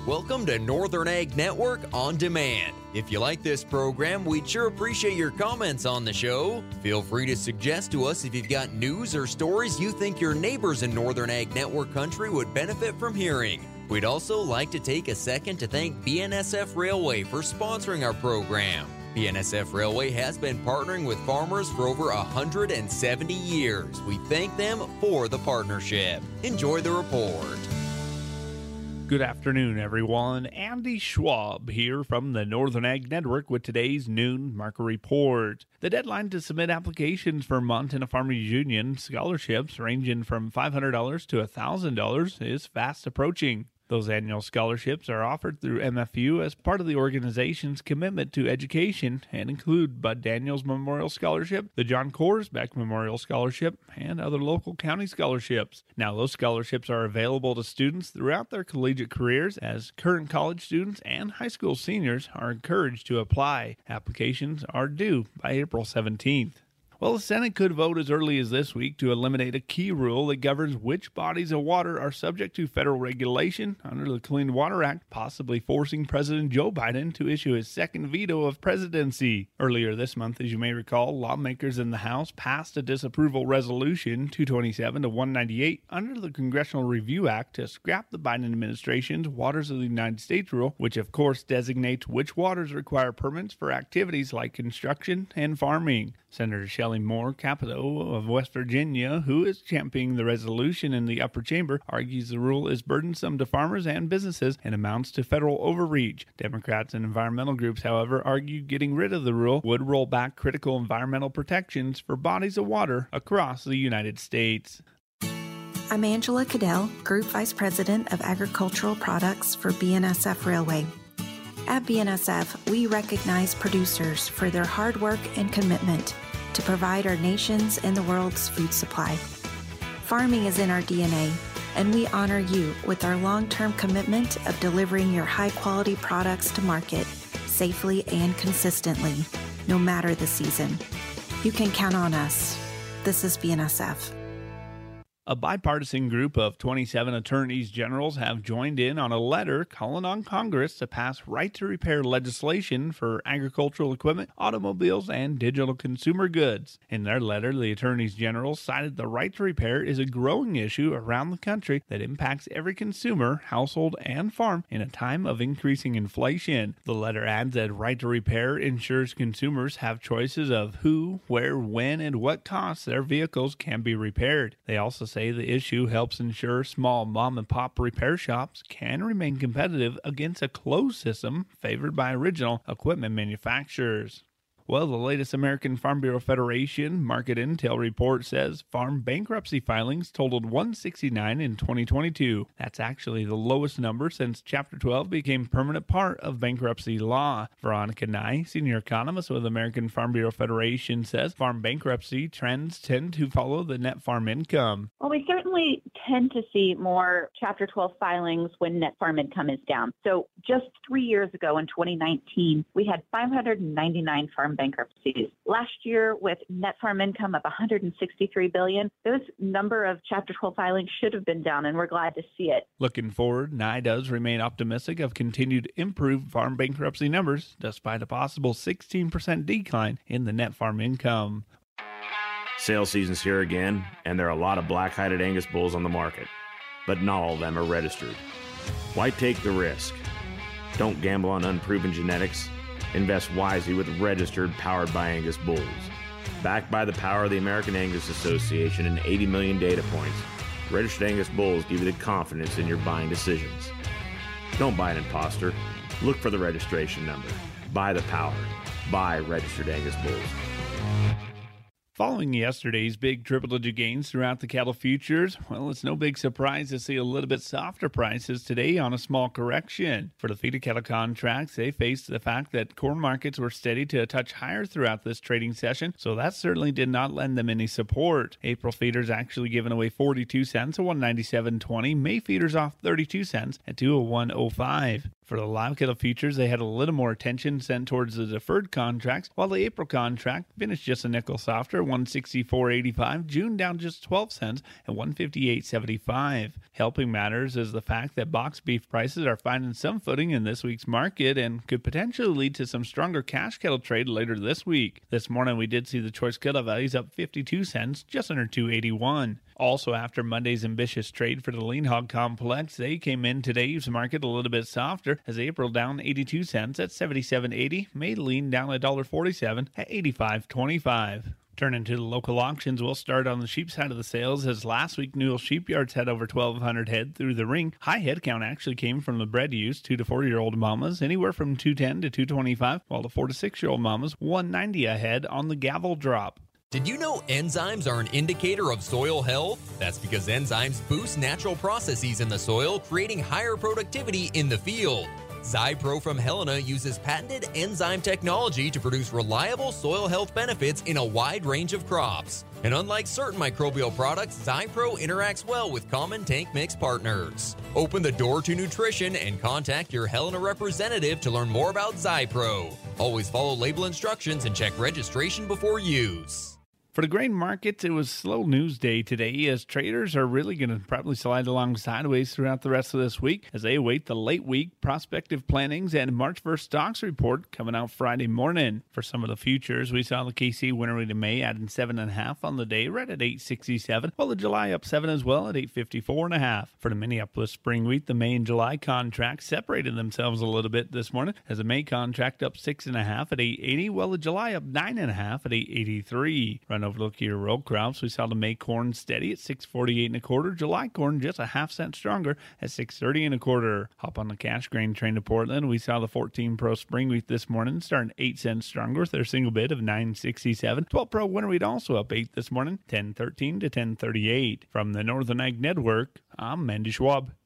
Welcome to Northern Ag Network On Demand. If you like this program, we'd sure appreciate your comments on the show. Feel free to suggest to us if you've got news or stories you think your neighbors in Northern Ag Network country would benefit from hearing. We'd also like to take a second to thank BNSF Railway for sponsoring our program. BNSF Railway has been partnering with farmers for over 170 years. We thank them for the partnership. Enjoy the report. Good afternoon, everyone. Andy Schwab here from the Northern Ag Network with today's noon market report. The deadline to submit applications for Montana Farmers Union scholarships ranging from $500 to $1,000 is fast approaching. Those annual scholarships are offered through MFU as part of the organization's commitment to education and include Bud Daniels Memorial Scholarship, the John Korsbeck Memorial Scholarship, and other local county scholarships. Now, those scholarships are available to students throughout their collegiate careers, as current college students and high school seniors are encouraged to apply. Applications are due by April 17th. Well, the Senate could vote as early as this week to eliminate a key rule that governs which bodies of water are subject to federal regulation under the Clean Water Act, possibly forcing President Joe Biden to issue his second veto of presidency. Earlier this month, as you may recall, lawmakers in the House passed a disapproval resolution 227 to 198 under the Congressional Review Act to scrap the Biden administration's Waters of the United States rule, which of course designates which waters require permits for activities like construction and farming. Senator Shelley Moore Capito of West Virginia, who is championing the resolution in the upper chamber, argues the rule is burdensome to farmers and businesses and amounts to federal overreach. Democrats and environmental groups, however, argue getting rid of the rule would roll back critical environmental protections for bodies of water across the United States. I'm Angela Cadell, Group Vice President of Agricultural Products for BNSF Railway. At BNSF, we recognize producers for their hard work and commitment to provide our nation's and the world's food supply. Farming is in our DNA, and we honor you with our long-term commitment of delivering your high-quality products to market safely and consistently, no matter the season. You can count on us. This is BNSF. A bipartisan group of 27 attorneys generals have joined in on a letter calling on Congress to pass right-to-repair legislation for agricultural equipment, automobiles, and digital consumer goods. In their letter, the attorneys general cited the right to repair is a growing issue around the country that impacts every consumer, household, and farm in a time of increasing inflation. The letter adds that right to repair ensures consumers have choices of who, where, when, and what costs their vehicles can be repaired. They also say the issue helps ensure small mom-and-pop repair shops can remain competitive against a closed system favored by original equipment manufacturers. Well, the latest American Farm Bureau Federation Market Intel report says farm bankruptcy filings totaled 169 in 2022. That's actually the lowest number since Chapter 12 became permanent part of bankruptcy law. Veronica Nye, senior economist with American Farm Bureau Federation, says farm bankruptcy trends tend to follow the net farm income. Well, we certainly tend to see more Chapter 12 filings when net farm income is down. So just 3 years ago in 2019, we had 599 farm bankruptcies. Last year, with net farm income of $163 billion, those number of Chapter 12 filings should have been down, and we're glad to see it. Looking forward, Nye does remain optimistic of continued improved farm bankruptcy numbers, despite a possible 16% decline in the net farm income. Sale season's here again, and there are a lot of black-hided Angus bulls on the market, but not all of them are registered. Why take the risk? Don't gamble on unproven genetics. Invest wisely with registered, powered by Angus bulls. Backed by the power of the American Angus Association and 80 million data points, registered Angus bulls give you the confidence in your buying decisions. Don't buy an imposter. Look for the registration number. Buy the power. Buy registered Angus bulls. Following yesterday's big triple-digit gains throughout the cattle futures, well, it's no big surprise to see a little bit softer prices today on a small correction. For the feeder cattle contracts, they faced the fact that corn markets were steady to a touch higher throughout this trading session, so that certainly did not lend them any support. April feeders actually giving away 42 cents at 197.20. May feeders off 32 cents at 201.05. For the live cattle futures, they had a little more attention sent towards the deferred contracts, while the April contract finished just a nickel softer, 164.85. June down just 12 cents at 158.75. Helping matters is the fact that box beef prices are finding some footing in this week's market and could potentially lead to some stronger cash cattle trade later this week. This morning, we did see the choice cattle values up 52 cents, just under 281. Also, after Monday's ambitious trade for the lean hog complex, they came in today's market a little bit softer, as April down 82 cents at 77.80, May lean down $1.47 at 85.25. Turning to the local auctions, we'll start on the sheep side of the sales, as last week Newell Sheep Yards had over 1,200 head through the ring. High head count actually came from the bred ewes, 2 to 4-year-old mamas, anywhere from 210 to 225, while the 4 to 6-year-old mamas, 190 a head on the gavel drop. Did you know enzymes are an indicator of soil health? That's because enzymes boost natural processes in the soil, creating higher productivity in the field. Zypro from Helena uses patented enzyme technology to produce reliable soil health benefits in a wide range of crops. And unlike certain microbial products, Zypro interacts well with common tank mix partners. Open the door to nutrition and contact your Helena representative to learn more about Zypro. Always follow label instructions and check registration before use. For the grain markets, it was slow news day today, as traders are really going to probably slide along sideways throughout the rest of this week as they await the late week prospective plantings and March 1st stocks report coming out Friday morning. For some of the futures, we saw the KC winter wheat in May adding 7.5 on the day, right at 8.67, while the July up 7 as well at 8.54.5. For the Minneapolis spring wheat, the May and July contracts separated themselves a little bit this morning, as the May contract up 6.5 at 8.80, while the July up 9.5 at 8.83. Overlook your row crops, we saw the May corn steady at 6.48 1/4. July corn just a half cent stronger at 6.30 1/4. Hop on the cash grain train to Portland. We saw the 14 Pro spring wheat this morning starting 8 cents stronger with their single bid of 9.67. 12 Pro winter wheat also up 8 this morning, 10.13 to 10.38. From the Northern Ag Network, I'm Mandy Schwab.